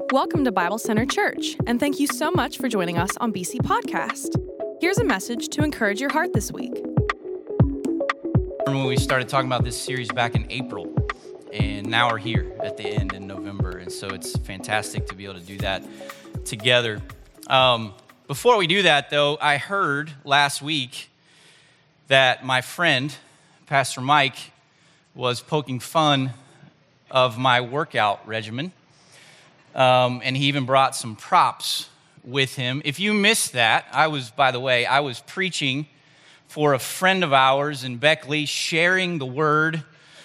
Welcome to Bible Center Church, and thank you so much for joining us on BC Podcast. Here's a message to encourage your heart this week. When we started talking about this series back in April, and now we're here at the end in November, and so it's fantastic to be able to do that together. Before we do that, though, I heard last week that my friend, Pastor Mike, was poking fun of my workout regimen. And he even brought some props with him. If you missed that, I was preaching for a friend of ours in Beckley, sharing the word,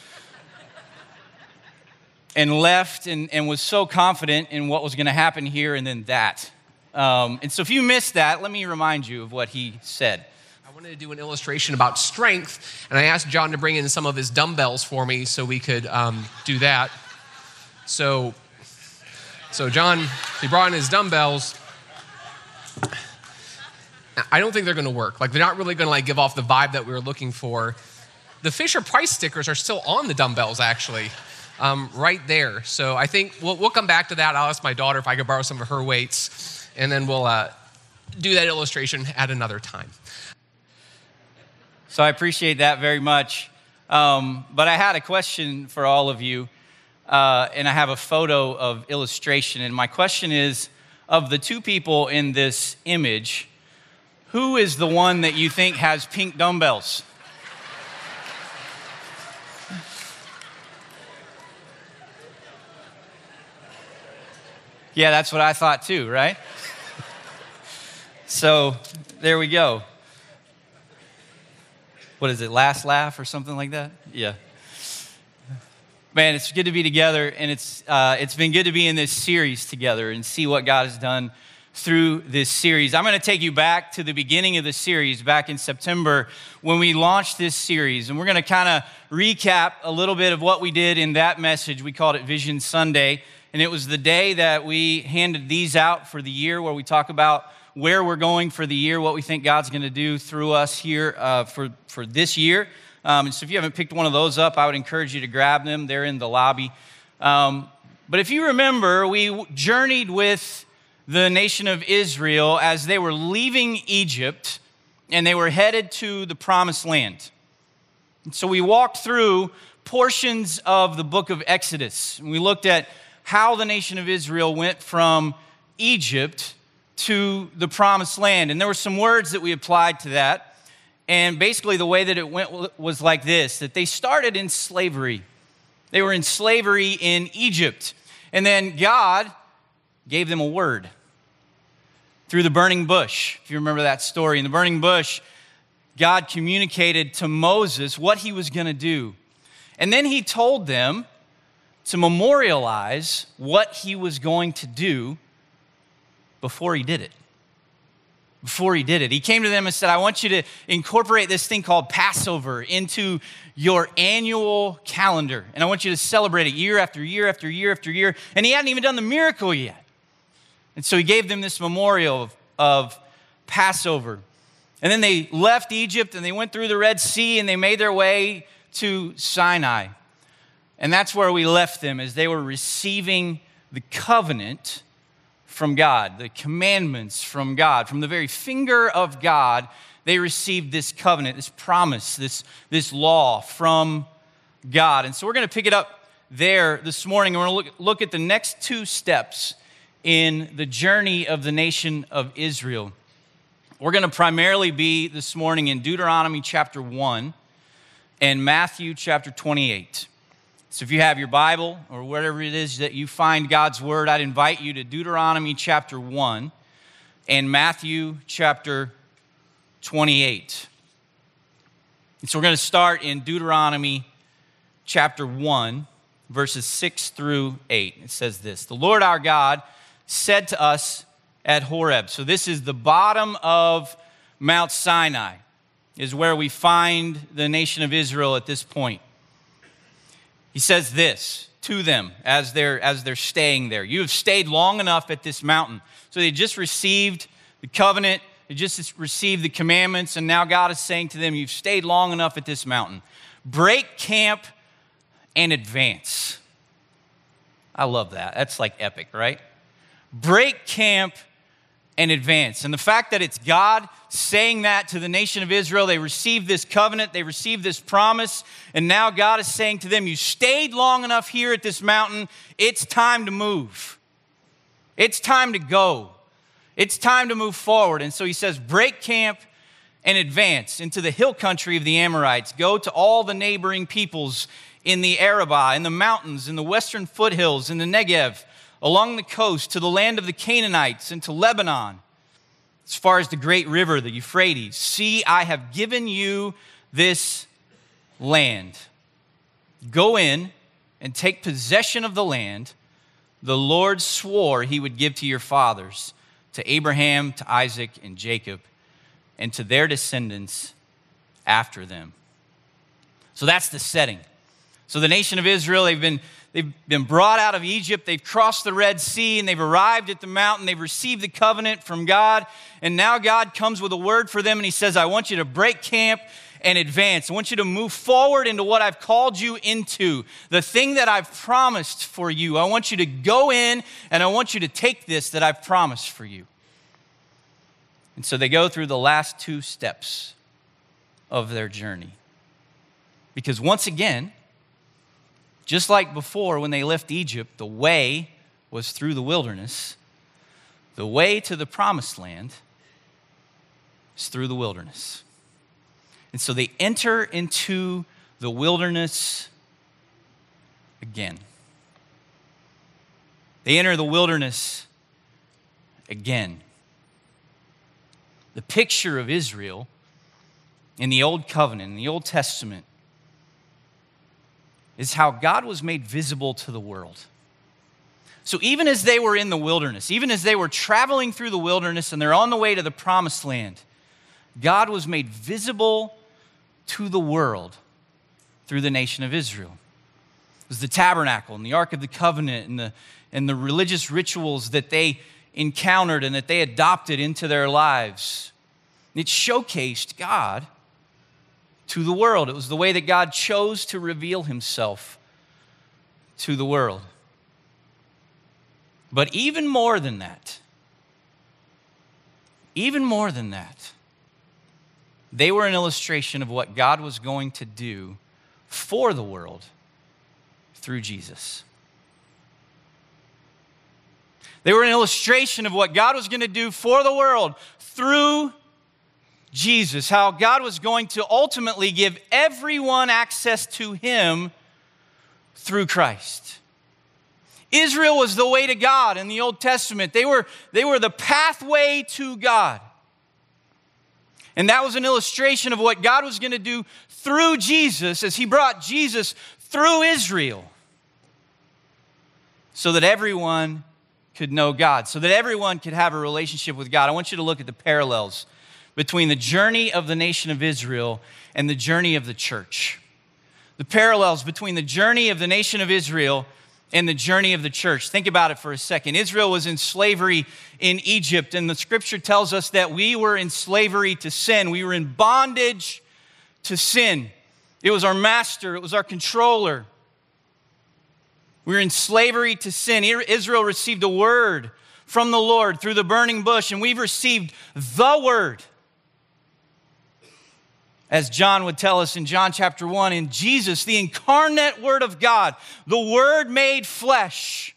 and left and was so confident in what was going to happen here and then that. And so if you missed that, let me remind you of what he said. I wanted to do an illustration about strength, and I asked John to bring in some of his dumbbells for me so we could do that. So John, he brought in his dumbbells. I don't think they're going to work. They're not really going to give off the vibe that we were looking for. The Fisher-Price stickers are still on the dumbbells, actually, right there. So I think we'll come back to that. I'll ask my daughter if I could borrow some of her weights, and then we'll do that illustration at another time. So I appreciate that very much. But I had a question for all of you. And I have a photo of illustration. And my question is, of the two people in this image, who is the one that you think has pink dumbbells? Yeah, that's what I thought too, right? So there we go. What is it, last laugh or something like that? Yeah. Man, it's good to be together, and it's been good to be in this series together and see what God has done through this series. I'm going to take you back to the beginning of the series, back in September, when we launched this series, and we're going to kind of recap a little bit of what we did in that message. We called it Vision Sunday, and it was the day that we handed these out for the year, where we talk about where we're going for the year, what we think God's going to do through us here for this year. And so if you haven't picked one of those up, I would encourage you to grab them. They're in the lobby. But if you remember, we journeyed with the nation of Israel as they were leaving Egypt, and they were headed to the Promised Land. And so we walked through portions of the book of Exodus, and we looked at how the nation of Israel went from Egypt to the Promised Land. And there were some words that we applied to that. And basically the way that it went was like this, that they started in slavery. They were in slavery in Egypt. And then God gave them a word through the burning bush. If you remember that story, in the burning bush, God communicated to Moses what he was going to do. And then he told them to memorialize what he was going to do before he did it. He came to them and said, I want you to incorporate this thing called Passover into your annual calendar. And I want you to celebrate it year after year after year after year. And he hadn't even done the miracle yet. And so he gave them this memorial of Passover. And then they left Egypt and they went through the Red Sea and they made their way to Sinai. And that's where we left them, as they were receiving the covenant from God, the commandments from God. From the very finger of God, they received this covenant, this promise, this law from God. And so we're going to pick it up there this morning. We're going to look at the next two steps in the journey of the nation of Israel. We're going to primarily be this morning in Deuteronomy chapter 1 and Matthew chapter 28. So if you have your Bible or whatever it is that you find God's word, I'd invite you to Deuteronomy chapter 1 and Matthew chapter 28. And so we're going to start in Deuteronomy chapter 1, verses 6 through 8. It says this: The Lord our God said to us at Horeb. So this is the bottom of Mount Sinai, is where we find the nation of Israel at this point. He says this to them as they're staying there. You have stayed long enough at this mountain. So they just received the covenant, they just received the commandments, and now God is saying to them, you've stayed long enough at this mountain. Break camp and advance. I love that. That's like epic, right? break camp and advance. And the fact that it's God saying that to the nation of Israel, they received this covenant, they received this promise, and now God is saying to them, you stayed long enough here at this mountain, it's time to move. It's time to go. It's time to move forward. And so he says, break camp and advance into the hill country of the Amorites. Go to all the neighboring peoples in the Arabah, in the mountains, in the western foothills, in the Negev, along the coast, to the land of the Canaanites, and to Lebanon, as far as the great river, the Euphrates. See, I have given you this land. Go in and take possession of the land the Lord swore he would give to your fathers, to Abraham, to Isaac, and Jacob, and to their descendants after them. So that's the setting. So the nation of Israel, they've been brought out of Egypt, they've crossed the Red Sea, and they've arrived at the mountain, they've received the covenant from God, and now God comes with a word for them, and he says, I want you to break camp and advance. I want you to move forward into what I've called you into, the thing that I've promised for you. I want you to go in, and I want you to take this that I've promised for you. And so they go through the last 2 steps of their journey. Because once again, just like before when they left Egypt, the way was through the wilderness. The way to the promised land is through the wilderness. And so they enter into the wilderness again. They enter the wilderness again. The picture of Israel in the Old Covenant, in the Old Testament, is how God was made visible to the world. So even as they were in the wilderness, even as they were traveling through the wilderness and they're on the way to the promised land, God was made visible to the world through the nation of Israel. It was the tabernacle and the Ark of the Covenant and the religious rituals that they encountered and that they adopted into their lives. It showcased God to the world. It was the way that God chose to reveal himself to the world. But even more than that, they were an illustration of what God was going to do for the world through Jesus. They were an illustration of what God was going to do for the world through Jesus, how God was going to ultimately give everyone access to him through Christ. Israel was the way to God in the Old Testament. They were the pathway to God. And that was an illustration of what God was going to do through Jesus as he brought Jesus through Israel so that everyone could know God, so that everyone could have a relationship with God. I want you to look at the parallels between the journey of the nation of Israel and the journey of the church. The parallels between the journey of the nation of Israel and the journey of the church. Think about it for a second. Israel was in slavery in Egypt, and the scripture tells us that we were in slavery to sin. We were in bondage to sin. It was our master. It was our controller. We were in slavery to sin. Israel received a word from the Lord through the burning bush, and we've received the word. As John would tell us in John chapter 1, in Jesus, the incarnate Word of God, the Word made flesh,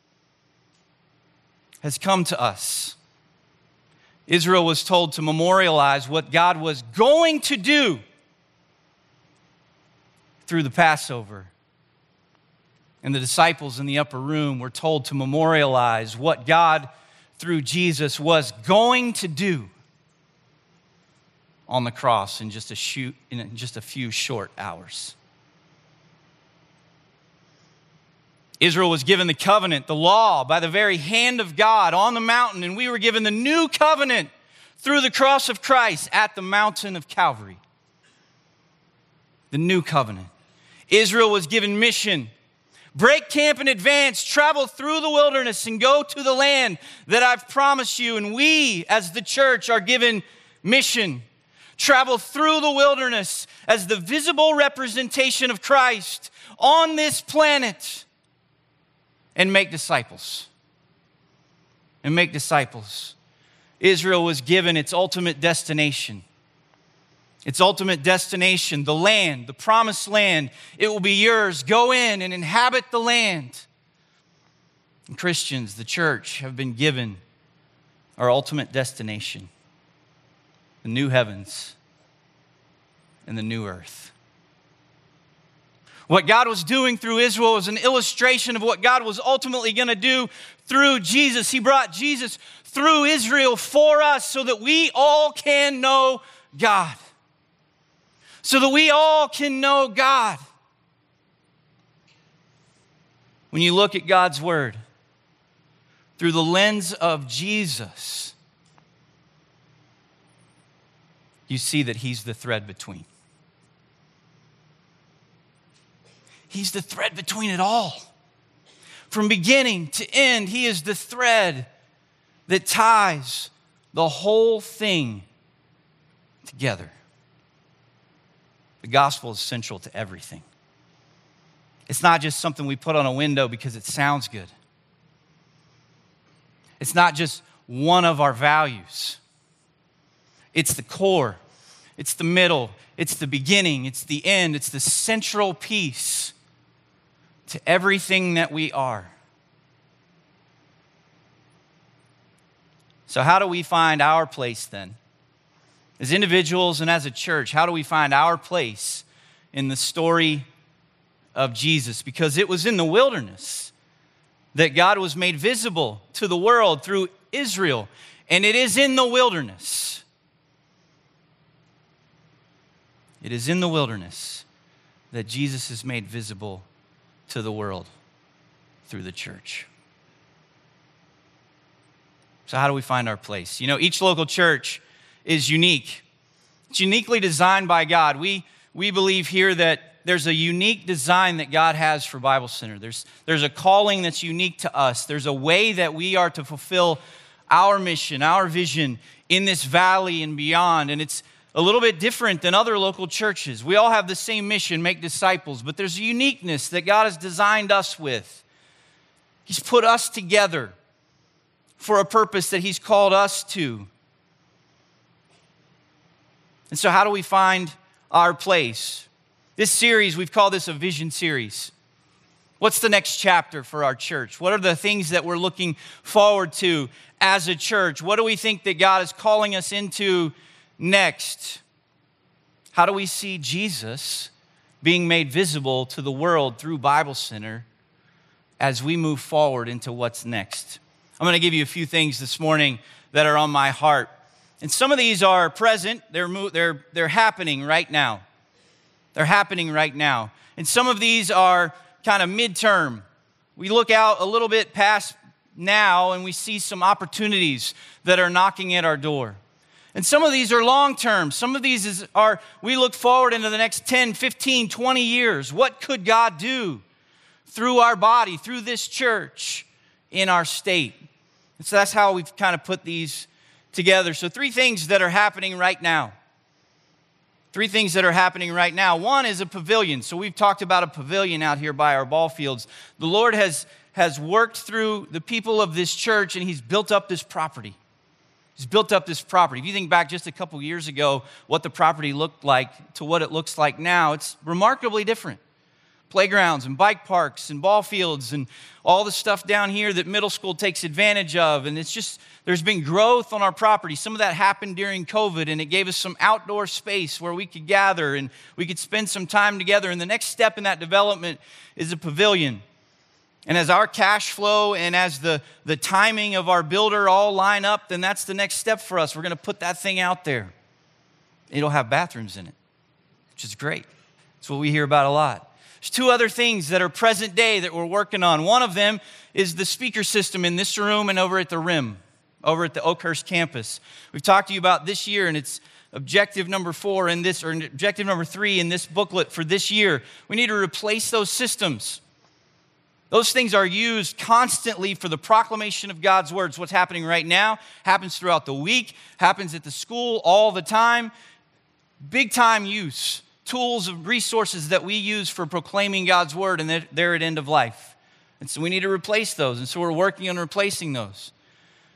has come to us. Israel was told to memorialize what God was going to do through the Passover. And the disciples in the upper room were told to memorialize what God, through Jesus, was going to do on the cross in just a few short hours. Israel was given the covenant, the law, by the very hand of God on the mountain, and we were given the new covenant through the cross of Christ at the mountain of Calvary. The new covenant. Israel was given mission. Break camp in advance, travel through the wilderness, and go to the land that I've promised you. And we, as the church, are given mission. Travel through the wilderness as the visible representation of Christ on this planet and make disciples. and make disciples. Israel was given its ultimate destination. Its ultimate destination, the land, the promised land. It will be yours. Go in and inhabit the land. And Christians, the church, have been given our ultimate destination, the new heavens and the new earth. What God was doing through Israel was an illustration of what God was ultimately going to do through Jesus. He brought Jesus through Israel for us so that we all can know God. So that we all can know God. When you look at God's word through the lens of Jesus, you see that he's the thread between. He's the thread between it all. From beginning to end, he is the thread that ties the whole thing together. The gospel is central to everything. It's not just something we put on a window because it sounds good. It's not just one of our values. It's the core. It's the middle. It's the beginning. It's the end. It's the central piece to everything that we are. So how do we find our place then? As individuals and as a church, how do we find our place in the story of Jesus? Because it was in the wilderness that God was made visible to the world through Israel. And it is in the wilderness. It is in the wilderness that Jesus is made visible to the world through the church. So how do we find our place? You know, each local church is unique. It's uniquely designed by God. We believe here that there's a unique design that God has for Bible Center. There's a calling that's unique to us. There's a way that we are to fulfill our mission, our vision in this valley and beyond. And it's a little bit different than other local churches. We all have the same mission, make disciples, but there's a uniqueness that God has designed us with. He's put us together for a purpose that he's called us to. And so how do we find our place? This series, we've called this a vision series. What's the next chapter for our church? What are the things that we're looking forward to as a church? What do we think that God is calling us into next? How do we see Jesus being made visible to the world through Bible Center as we move forward into what's next? I'm going to give you a few things this morning that are on my heart. And some of these are present. They're happening right now. They're happening right now. And some of these are kind of midterm. We look out a little bit past now and we see some opportunities that are knocking at our door. And some of these are long-term. Some of these we look forward into the next 10, 15, 20 years. What could God do through our body, through this church, in our state? And so that's how we've kind of put these together. So 3 things that are happening right now. 3 things that are happening right now. One is a pavilion. So we've talked about a pavilion out here by our ball fields. The Lord has worked through the people of this church and he's built up this property. He's built up this property. If you think back just a couple years ago, what the property looked like to what it looks like now, it's remarkably different. Playgrounds and bike parks and ball fields and all the stuff down here that middle school takes advantage of. And it's just, there's been growth on our property. Some of that happened during COVID and it gave us some outdoor space where we could gather and we could spend some time together. And the next step in that development is a pavilion. And as our cash flow and as the timing of our builder all line up, then that's the next step for us. We're going to put that thing out there. It'll have bathrooms in it, which is great. It's what we hear about a lot. There's 2 other things that are present day that we're working on. One of them is the speaker system in this room and over at the Rim, over at the Oakhurst campus. We've talked to you about this year, and it's objective number 4 in this, or objective number 3 in this booklet for this year. We need to replace those systems. Those things are used constantly for the proclamation of God's words. What's happening right now happens throughout the week, happens at the school all the time. Big time use. Tools and resources that we use for proclaiming God's word, and they're at end of life. And so we need to replace those. And so we're working on replacing those.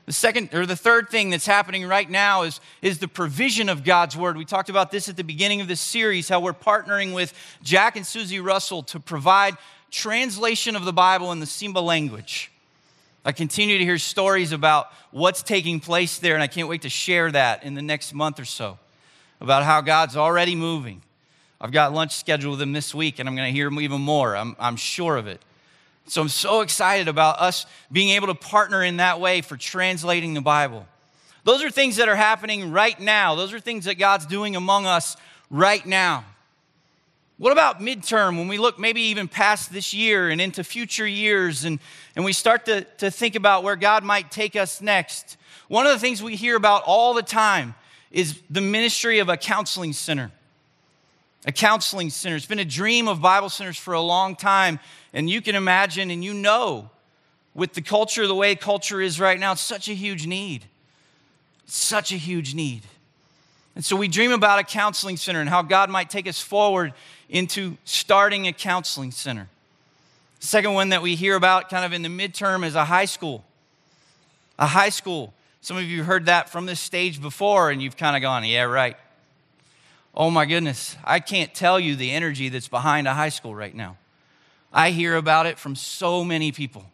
The third thing that's happening right now is the provision of God's word. We talked about this at the beginning of this series, how we're partnering with Jack and Susie Russell to provide translation of the Bible in the Simba language. I continue to hear stories about what's taking place there, and I can't wait to share that in the next month or so, about how God's already moving. I've got lunch scheduled with them this week, and I'm going to hear even more. I'm sure of it. So I'm so excited about us being able to partner in that way for translating the Bible. Those are things that are happening right now. Those are things that God's doing among us right now. What about midterm, when we look maybe even past this year and into future years, and we start to think about where God might take us next? One of the things we hear about all the time is the ministry of a counseling center. A counseling center. It's been a dream of Bible centers for a long time, and you can imagine and you know, with the culture, the way culture is right now, it's such a huge need. Such a huge need. And so we dream about a counseling center and how God might take us forward into starting a counseling center. The second one that we hear about kind of in the midterm is a high school. A high school. Some of you have heard that from this stage before, and you've kind of gone, yeah, right. Oh my goodness, I can't tell you the energy that's behind a high school right now. I hear about it from so many people.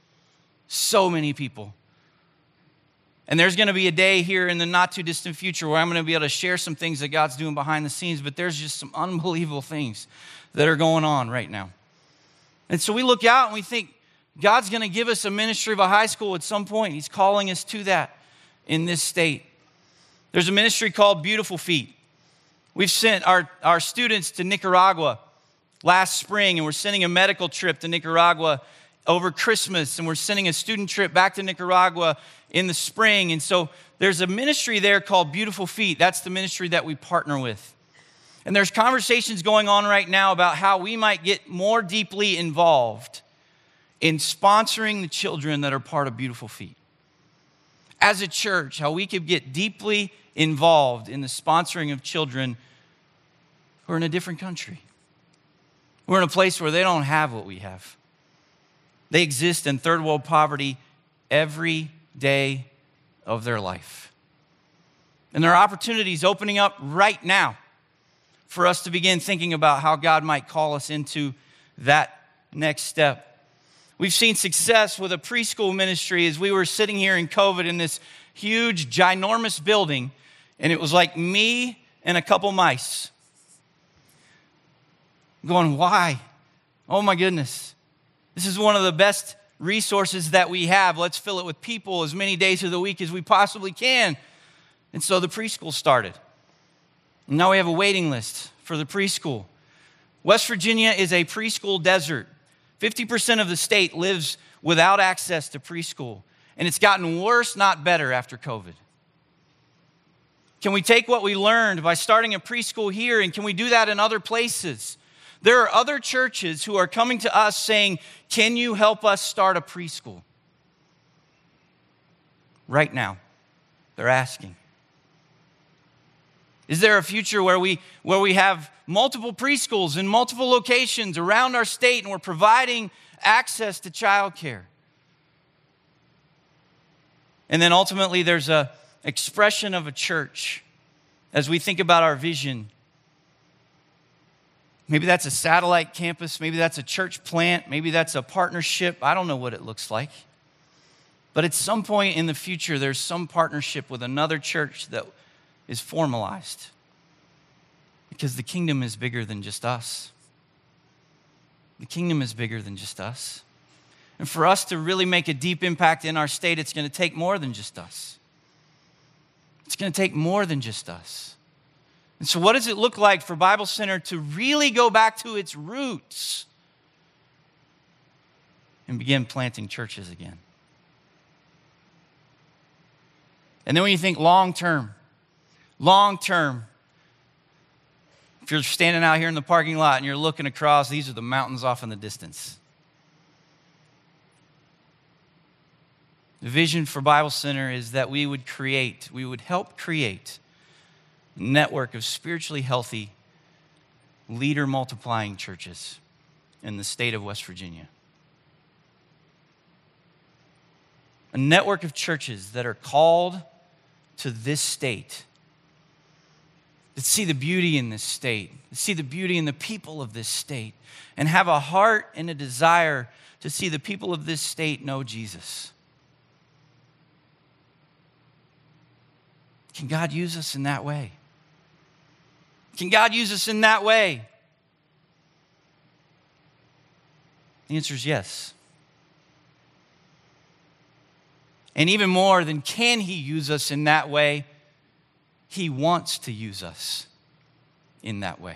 So many people. And there's going to be a day here in the not too distant future where I'm going to be able to share some things that God's doing behind the scenes, but there's just some unbelievable things that are going on right now. And so we look out and we think God's going to give us a ministry of a high school at some point. He's calling us to that in this state. There's a ministry called Beautiful Feet. We've sent our students to Nicaragua last spring, and we're sending a medical trip to Nicaragua over Christmas, and we're sending a student trip back to Nicaragua in the spring. And so there's a ministry there called Beautiful Feet. That's the ministry that we partner with. And there's conversations going on right now about how we might get more deeply involved in sponsoring the children that are part of Beautiful Feet. As a church, how we could get deeply involved in the sponsoring of children who are in a different country. We're in a place where they don't have what we have. They exist in third world poverty every day of their life. And there are opportunities opening up right now for us to begin thinking about how God might call us into that next step. We've seen success with a preschool ministry as we were sitting here in COVID in this huge, ginormous building, and it was like me and a couple mice. Going, why? Oh my goodness. This is one of the best resources that we have. Let's fill it with people as many days of the week as we possibly can. And so the preschool started. And now we have a waiting list for the preschool. West Virginia is a preschool desert. 50% of the state lives without access to preschool. And it's gotten worse, not better, after COVID. Can we take what we learned by starting a preschool here, and can we do that in other places? There are other churches who are coming to us saying, can you help us start a preschool? Right now, they're asking. Is there a future where we have multiple preschools in multiple locations around our state, and we're providing access to childcare? And then ultimately, there's an expression of a church as we think about our vision. Maybe that's a satellite campus. Maybe that's a church plant. Maybe that's a partnership. I don't know what it looks like. But at some point in the future, there's some partnership with another church that is formalized. Because the kingdom is bigger than just us. The kingdom is bigger than just us. And for us to really make a deep impact in our state, it's going to take more than just us. It's going to take more than just us. And so what does it look like for Bible Center to really go back to its roots and begin planting churches again? And then when you think long term, if you're standing out here in the parking lot and you're looking across, these are the mountains off in the distance. The vision for Bible Center is that we would help create a network of spiritually healthy, leader multiplying churches in the state of West Virginia. a network of churches that are called to this state, that see the beauty in this state, that see the beauty in the people of this state, and have a heart and a desire to see the people of this state know Jesus. Can God use us in that way? Can God use us in that way? The answer is yes. And even more than can He use us in that way, He wants to use us in that way.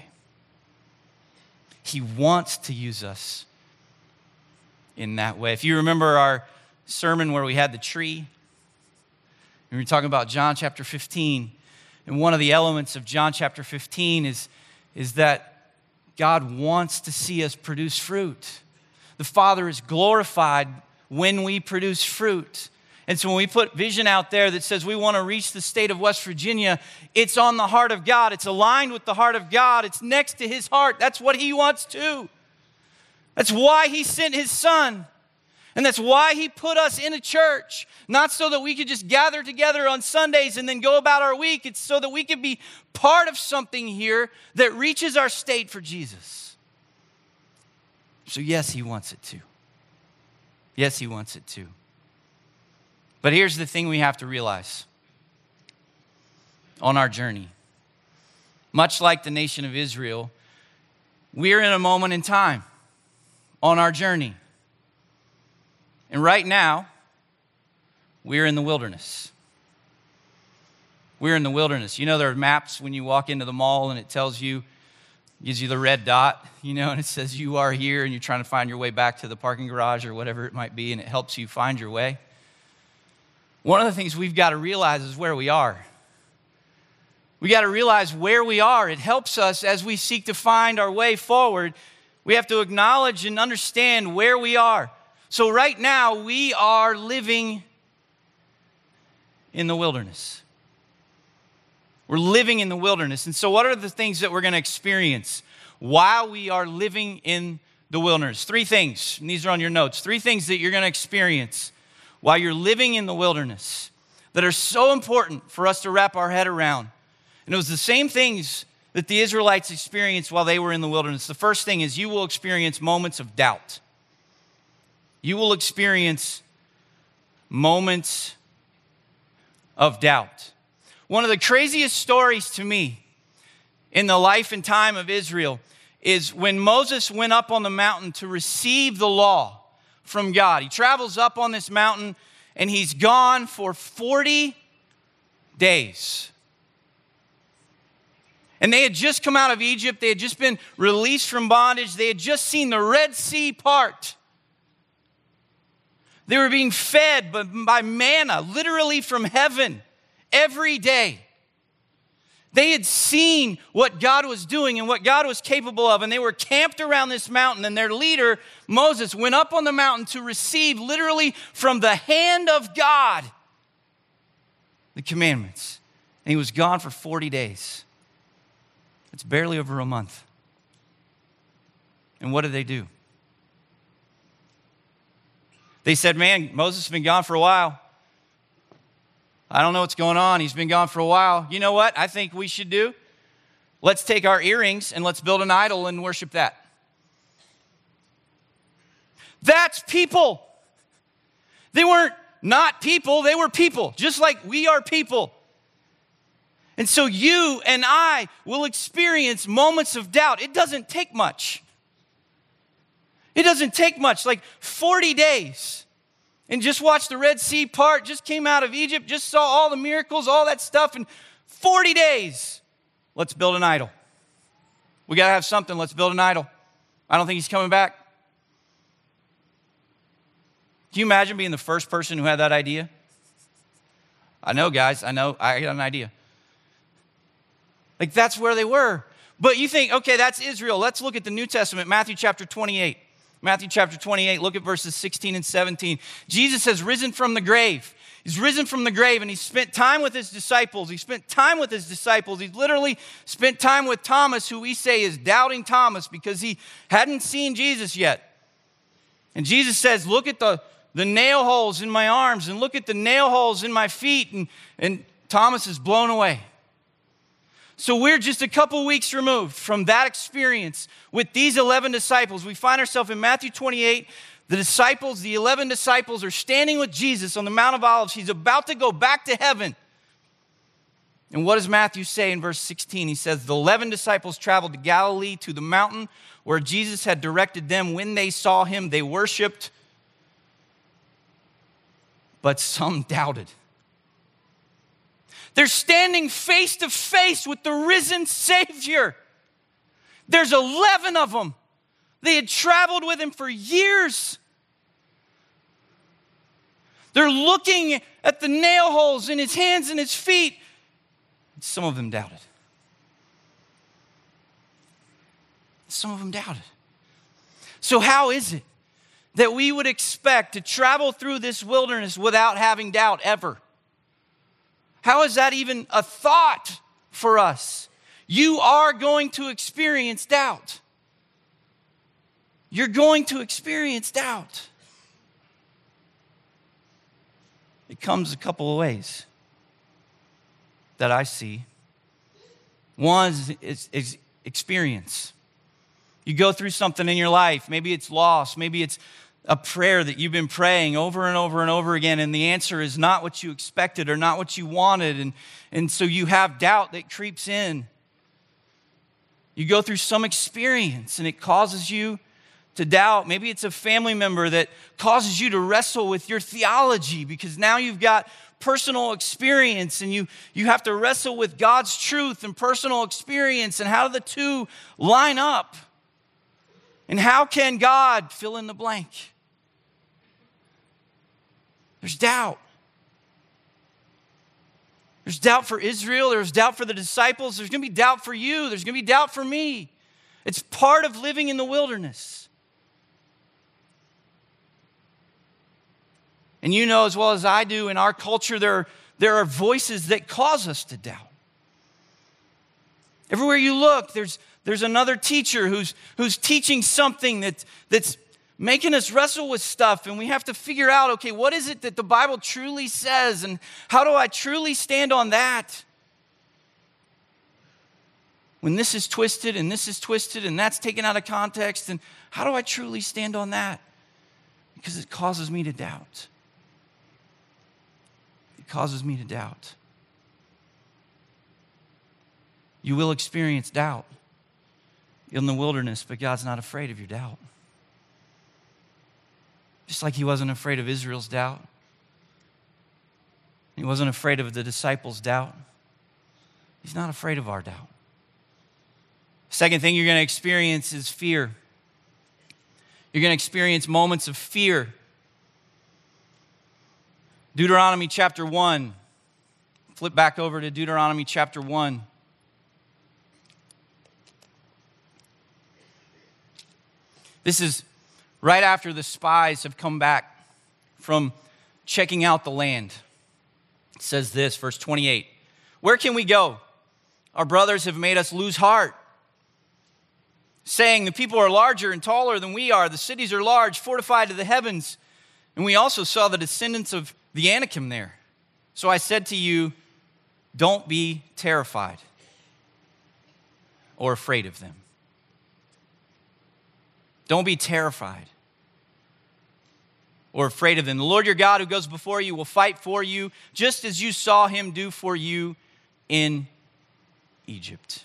He wants to use us in that way. If you remember our sermon where we had the tree, and we were talking about John chapter 15, and one of the elements of John chapter 15 is that God wants to see us produce fruit. The Father is glorified when we produce fruit. And so when we put vision out there that says we want to reach the state of West Virginia, it's on the heart of God. It's aligned with the heart of God. It's next to His heart. That's what He wants to. That's why He sent His Son. And that's why He put us in a church. Not so that we could just gather together on Sundays and then go about our week. It's so that we could be part of something here that reaches our state for Jesus. So yes, He wants it to. Yes, He wants it to. But here's the thing we have to realize on our journey. Much like the nation of Israel, we're in a moment in time on our journey. And right now, we're in the wilderness. We're in the wilderness. You know, there are maps when you walk into the mall and it tells you, gives you the red dot, and it says you are here and you're trying to find your way back to the parking garage or whatever it might be, and it helps you find your way. One of the things we've got to realize is where we are. We got to realize where we are. It helps us as we seek to find our way forward. We have to acknowledge and understand where we are. So right now, we are living in the wilderness. We're living in the wilderness. And so what are the things that we're going to experience while we are living in the wilderness? 3 things, and these are on your notes. 3 things that you're going to experience while you're living in the wilderness that are so important for us to wrap our head around. And it was the same things that the Israelites experienced while they were in the wilderness. The first thing is you will experience moments of doubt. You will experience moments of doubt. One of the craziest stories to me in the life and time of Israel is when Moses went up on the mountain to receive the law from God. He travels up on this mountain and he's gone for 40 days. And they had just come out of Egypt. They had just been released from bondage. They had just seen the Red Sea part. They were being fed by manna, literally from heaven, every day. They had seen what God was doing and what God was capable of, and they were camped around this mountain, and their leader, Moses, went up on the mountain to receive literally from the hand of God the commandments. And he was gone for 40 days. It's barely over a month. And what did they do? They said, man, Moses has been gone for a while. I don't know what's going on. He's been gone for a while. You know what I think we should do? Let's take our earrings and let's build an idol and worship that. That's people. They weren't not people. They were people, just like we are people. And so you and I will experience moments of doubt. It doesn't take much. It doesn't take much, like 40 days. And just watch the Red Sea part, just came out of Egypt, just saw all the miracles, all that stuff, in 40 days. Let's build an idol. We got to have something. Let's build an idol. I don't think he's coming back. Can you imagine being the first person who had that idea? I know, guys. I know. I got an idea. Like, that's where they were. But you think, okay, that's Israel. Let's look at the New Testament, Matthew chapter 28. Matthew chapter 28, look at verses 16 and 17. Jesus has risen from the grave. He's risen from the grave, and he spent time with his disciples. He spent time with his disciples. He's literally spent time with Thomas, who we say is doubting Thomas because he hadn't seen Jesus yet. And Jesus says, look at the the nail holes in my arms and look at the nail holes in my feet. And Thomas is blown away. So we're just a couple weeks removed from that experience with these 11 disciples. We find ourselves in Matthew 28. The 11 disciples are standing with Jesus on the Mount of Olives. He's about to go back to heaven. And what does Matthew say in verse 16? He says, the 11 disciples traveled to Galilee, to the mountain where Jesus had directed them. When they saw him, they worshiped, but some doubted. They're standing face to face with the risen Savior. There's 11 of them. They had traveled with him for years. They're looking at the nail holes in his hands and his feet. Some of them doubted. Some of them doubted. So how is it that we would expect to travel through this wilderness without having doubt ever? How is that even a thought for us? You are going to experience doubt. You're going to experience doubt. It comes a couple of ways that I see. One is experience. You go through something in your life. Maybe it's loss. Maybe it's a prayer that you've been praying over and over and over again, and the answer is not what you expected or not what you wanted, and so you have doubt that creeps in. You go through some experience, and it causes you to doubt. Maybe it's a family member that causes you to wrestle with your theology because now you've got personal experience and you have to wrestle with God's truth and personal experience, and how do the two line up? And how can God fill in the blank? There's doubt. There's doubt for Israel. There's doubt for the disciples. There's going to be doubt for you. There's going to be doubt for me. It's part of living in the wilderness. And you know as well as I do, in our culture, there are voices that cause us to doubt. Everywhere you look, there's another teacher who's teaching something that's making us wrestle with stuff, and we have to figure out, okay, what is it that the Bible truly says, and how do I truly stand on that? When this is twisted, and this is twisted, and that's taken out of context, and how do I truly stand on that? Because it causes me to doubt. It causes me to doubt. You will experience doubt in the wilderness, but God's not afraid of your doubt. Just like he wasn't afraid of Israel's doubt. He wasn't afraid of the disciples' doubt. He's not afraid of our doubt. Second thing you're going to experience is fear. You're going to experience moments of fear. Deuteronomy chapter 1. Flip back over to Deuteronomy chapter 1. This is right after the spies have come back from checking out the land. It says this, verse 28. Where can we go? Our brothers have made us lose heart, saying the people are larger and taller than we are. The cities are large, fortified to the heavens. And we also saw the descendants of the Anakim there. So I said to you, don't be terrified or afraid of them. Don't be terrified or afraid of them. The Lord your God who goes before you will fight for you, just as you saw him do for you in Egypt.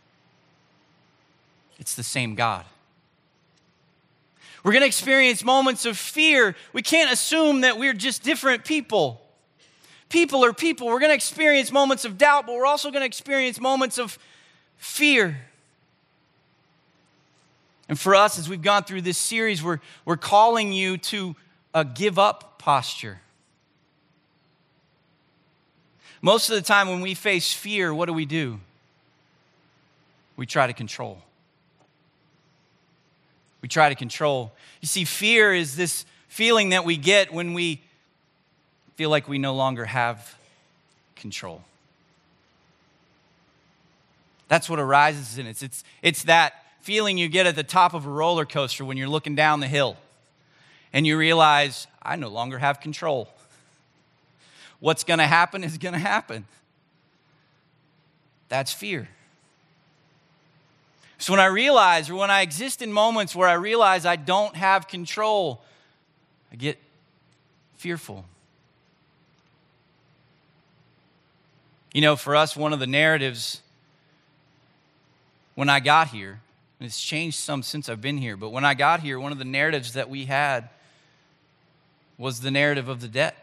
It's the same God. We're going to experience moments of fear. We can't assume that we're just different people. People are people. We're going to experience moments of doubt, but we're also going to experience moments of fear. And for us, as we've gone through this series, we're calling you to a give up posture. Most of the time when we face fear, what do? We try to control. We try to control. You see, fear is this feeling that we get when we feel like we no longer have control. That's what arises in it. It's that feeling you get at the top of a roller coaster when you're looking down the hill and you realize, I no longer have control. What's going to happen is going to happen. That's fear. So when I realize, or when I exist in moments where I realize I don't have control, I get fearful. You know, for us, one of the narratives when I got here, and it's changed some since I've been here, but when I got here, one of the narratives that we had was the narrative of the debt.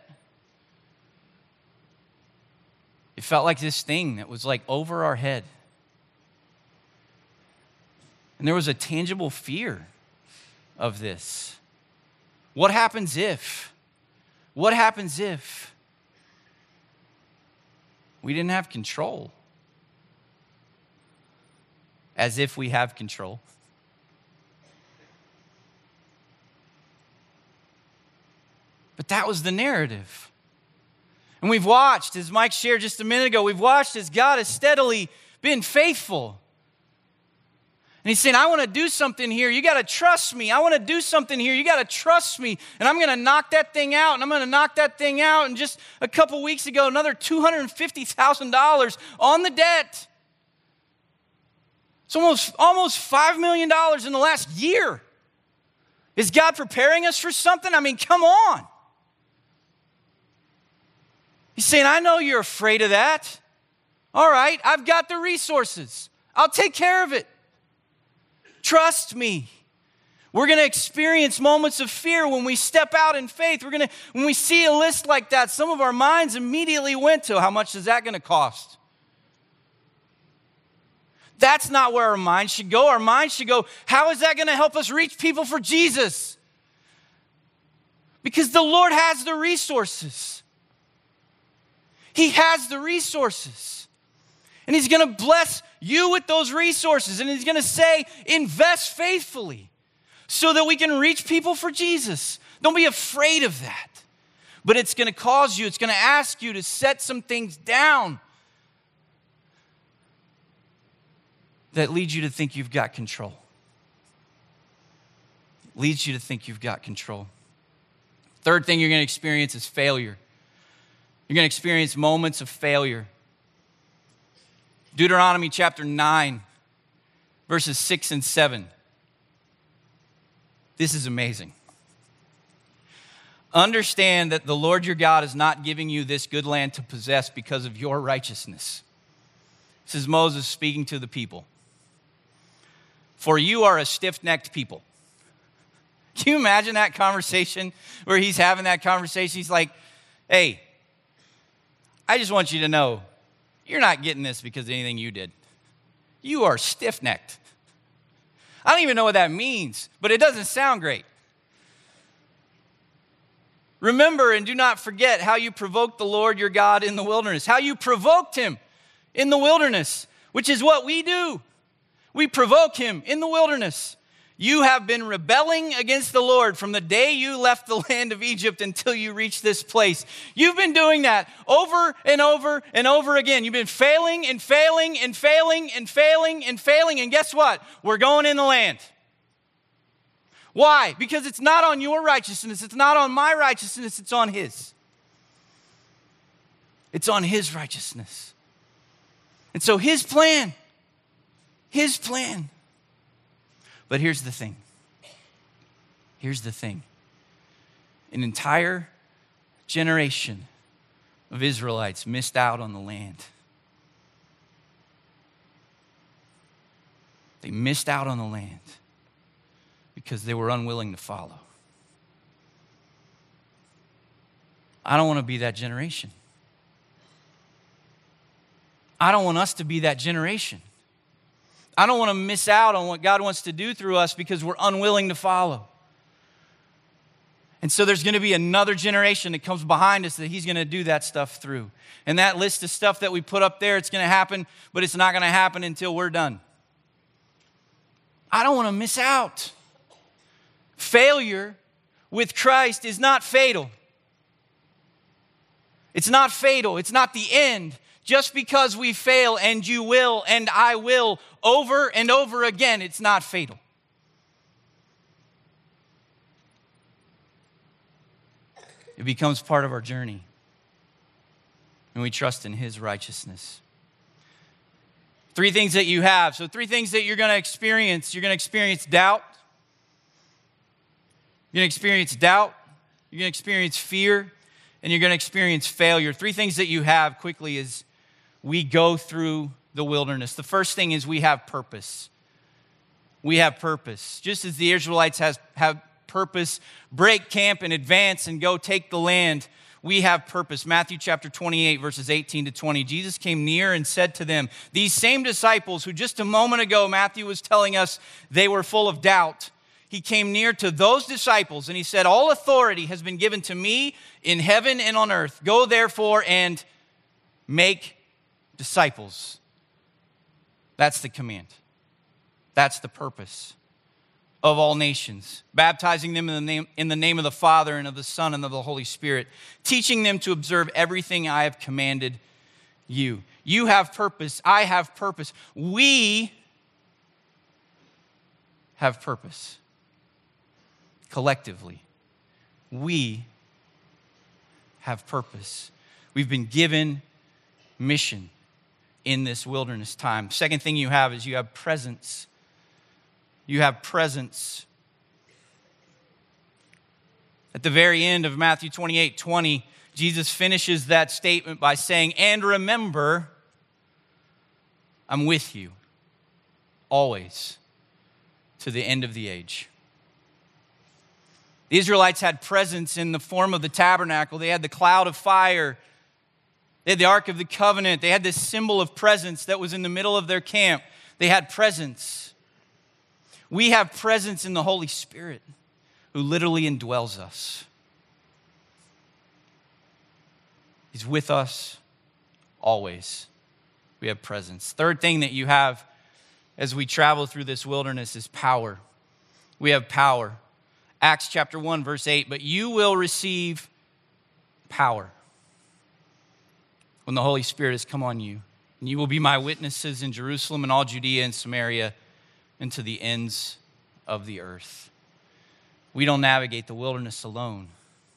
It felt like this thing that was like over our head. And there was a tangible fear of this. What happens if? What happens if we didn't have control? As if we have control. But that was the narrative. And we've watched, as Mike shared just a minute ago, we've watched as God has steadily been faithful. And he's saying, I want to do something here. You got to trust me. I want to do something here. You got to trust me. And I'm going to knock that thing out. And I'm going to knock that thing out. And just a couple weeks ago, another $250,000 on the debt. It's almost $5 million in the last year. Is God preparing us for something? I mean, come on. He's saying, I know you're afraid of that. All right, I've got the resources. I'll take care of it. Trust me. We're going to experience moments of fear when we step out in faith. When we see a list like that, some of our minds immediately went to, how much is that going to cost? That's not where our minds should go. Our minds should go, how is that going to help us reach people for Jesus? Because the Lord has the resources. He has the resources. And He's going to bless you with those resources. And He's going to say, invest faithfully so that we can reach people for Jesus. Don't be afraid of that. But it's going to cause you, it's going to ask you to set some things down that leads you to think you've got control. Leads you to think you've got control. Third thing you're going to experience is failure. You're going to experience moments of failure. Deuteronomy chapter 9, verses 6 and 7. This is amazing. Understand that the Lord your God is not giving you this good land to possess because of your righteousness. This is Moses speaking to the people. For you are a stiff-necked people. Can you imagine that conversation where he's having that conversation? He's like, hey, I just want you to know, you're not getting this because of anything you did. You are stiff-necked. I don't even know what that means, but it doesn't sound great. Remember and do not forget how you provoked the Lord your God in the wilderness, how you provoked Him in the wilderness, which is what we do. We provoke Him in the wilderness. You have been rebelling against the Lord from the day you left the land of Egypt until you reached this place. You've been doing that over and over and over again. You've been failing and failing and failing and failing and failing. And guess what? We're going in the land. Why? Because it's not on your righteousness. It's not on my righteousness. It's on His. It's on His righteousness. And so His plan. But here's the thing. An entire generation of Israelites missed out on the land. They missed out on the land because they were unwilling to follow. I don't want to be that generation. I don't want us to be that generation. I don't want to miss out on what God wants to do through us because we're unwilling to follow. And so there's going to be another generation that comes behind us that He's going to do that stuff through. And that list of stuff that we put up there, it's going to happen, but it's not going to happen until we're done. I don't want to miss out. Failure with Christ is not fatal. It's not fatal. It's not the end. Just because we fail, and you will, and I will, over and over again, it's not fatal. becomes part of our journey. And we trust in his righteousness. 3 things that you have. So 3 things that you're going to experience. You're going to experience doubt. You're going to experience doubt. You're going to experience fear. And you're going to experience failure. 3 things that you have quickly as we go through the wilderness. The first thing is we have purpose. We have purpose. Just as the Israelites have purpose, break camp and advance and go take the land, we have purpose. Matthew chapter 28, verses 18 to 20. Jesus came near and said to them, these same disciples who just a moment ago Matthew was telling us they were full of doubt. He came near to those disciples and he said, all authority has been given to me in heaven and on earth. Go therefore and make disciples. That's the command. That's the purpose of all nations, baptizing them in the name of the Father and of the Son and of the Holy Spirit, teaching them to observe everything I have commanded you. You have purpose. I have purpose. We have purpose. Collectively, we have purpose. We've been given mission in this wilderness time. Second thing you have is you have presence. You have presence. At the very end of Matthew 28:20, Jesus finishes that statement by saying, and remember, I'm with you always to the end of the age. The Israelites had presence in the form of the tabernacle. They had the cloud of fire. They had the Ark of the Covenant. They had this symbol of presence that was in the middle of their camp. They had presence. We have presence in the Holy Spirit who literally indwells us. He's with us always. We have presence. Third thing that you have as we travel through this wilderness is power. We have power. Acts chapter 1, verse 8, but you will receive power when the Holy Spirit has come on you. And you will be my witnesses in Jerusalem and all Judea and Samaria and to the ends of the earth. We don't navigate the wilderness alone.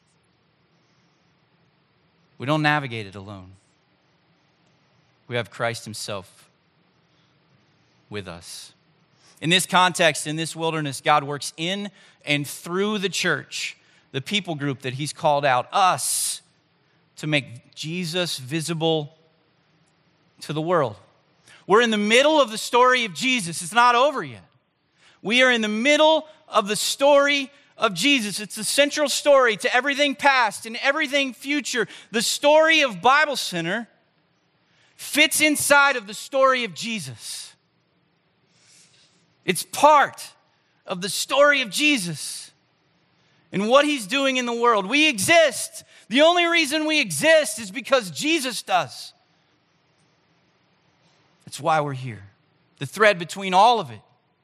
We don't navigate it alone. We have Christ himself with us. In this context, in this wilderness, God works in and through the church, the people group that he's called out, us, to make Jesus visible to the world. We're in the middle of the story of Jesus. It's not over yet. We are in the middle of the story of Jesus. It's the central story to everything past and everything future. The story of Bible Center fits inside of the story of Jesus. It's part of the story of Jesus and what he's doing in the world. We exist. The only reason we exist is because Jesus does. That's why we're here. The thread between all of it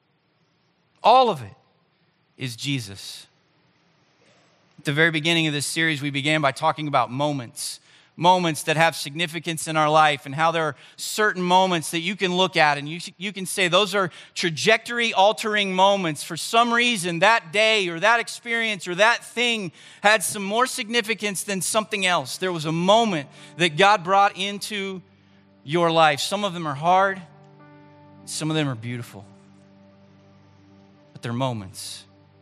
is Jesus. At the very beginning of this series, we began by talking about moments that have significance in our life and how there are certain moments that you can look at and you can say those are trajectory-altering moments. For some reason, that day or that experience or that thing had some more significance than something else. There was a moment that God brought into your life. Some of them are hard. Some of them are beautiful. But they're moments.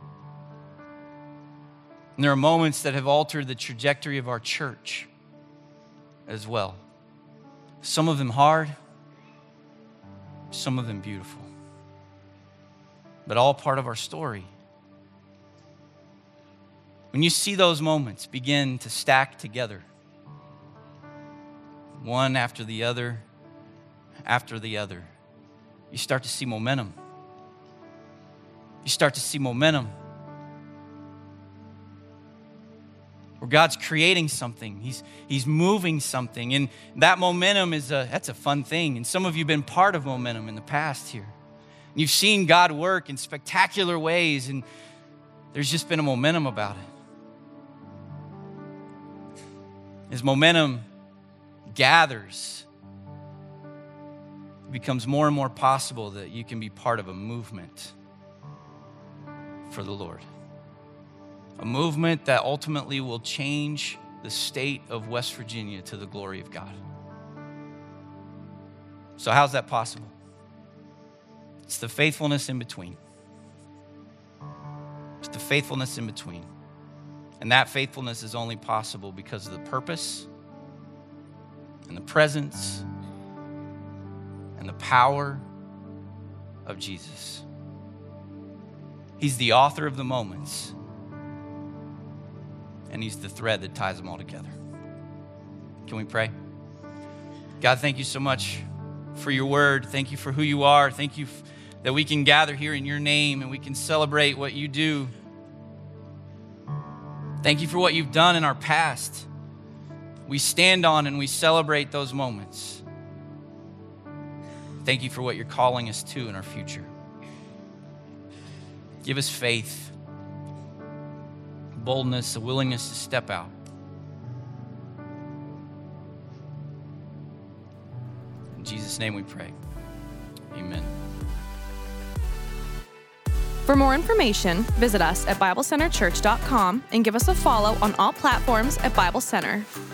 And there are moments that have altered the trajectory of our church as well. Some of them hard, some of them beautiful. But all part of our story. When you see those moments begin to stack together, one after the other, you start to see momentum. You start to see momentum. Where God's creating something. He's moving something. And that momentum that's a fun thing. And some of you have been part of momentum in the past here. And you've seen God work in spectacular ways, and there's just been a momentum about it. As momentum gathers, it becomes more and more possible that you can be part of a movement for the Lord. a movement that ultimately will change the state of West Virginia to the glory of God. So how's that possible? It's the faithfulness in between. It's the faithfulness in between. And that faithfulness is only possible because of the purpose and the presence and the power of Jesus. He's the author of the moments, and he's the thread that ties them all together. Can we pray? God, thank you so much for your word. Thank you for who you are. Thank you that we can gather here in your name and we can celebrate what you do. Thank you for what you've done in our past. We stand on and we celebrate those moments. Thank you for what you're calling us to in our future. Give us faith, boldness, a willingness to step out. In Jesus' name we pray. Amen. For more information, visit us at BibleCenterChurch.com and give us a follow on all platforms at Bible Center.